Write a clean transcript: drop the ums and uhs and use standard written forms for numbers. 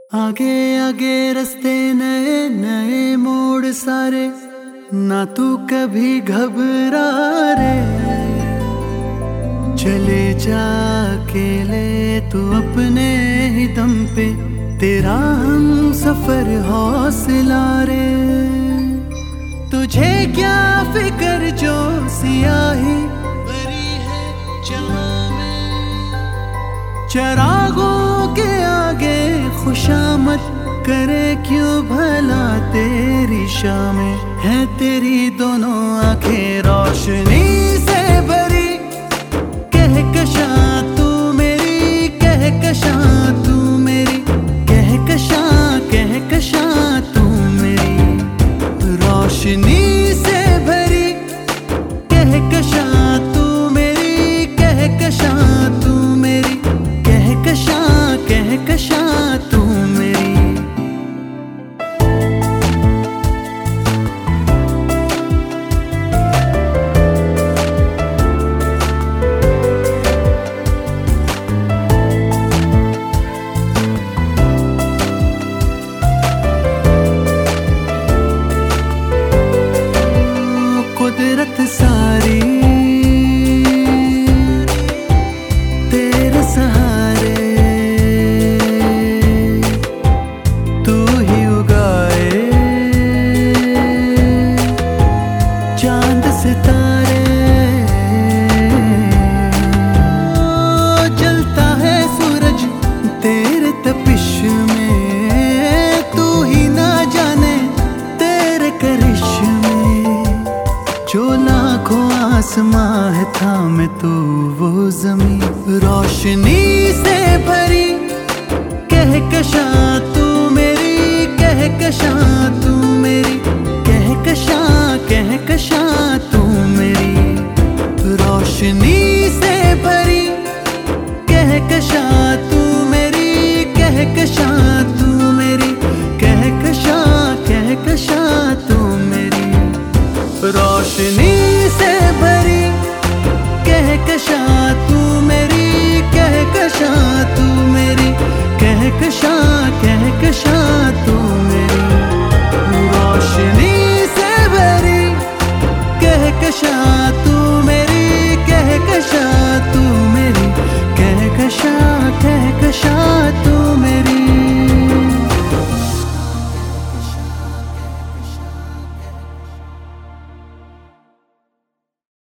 आगे आगे रास्ते नए नए मोड़ सारे, ना तू कभी घबरा रे। चले जा अकेले तू अपने ही दम पे, तेरा हम सफर हौसला रे। तुझे क्या फिक्र जो सियाही भरी है जहां में, चरागों के आगे खुशामद करे क्यों भला तेरी शामें। है तेरी दोनों आंखें रोशनी से भरी, कहकशां तू मेरी, कहकशां तू मेरी, कहकशां तू मेरी। रोशनी से भरी, कहकशां तू मेरी, कहकशां तू मेरी, कहकशां तू मेरी। कुदरत सारी तेरे सहारे, तू ही उगाए चांद सितारे। जलता है सूरज तेरे तपिश में, तू ही ना जाने तेरे करिश्मे। जो लाखों आसमां है थामे तू वो जमीन, रोशनी से भरी, कहकशां तू मेरी, कहकशां तू मेरी, कहकशां तू मेरी। रोशनी से भरी, कहकशां तू मेरी, कहकशां तू मेरी, कहकशां तू मेरी। रोशनी से भरी, कहकशां तू मेरी, कहकशां तू मेरी, कहकशां तू मेरी। रोशनी से भरी, कहकशां तू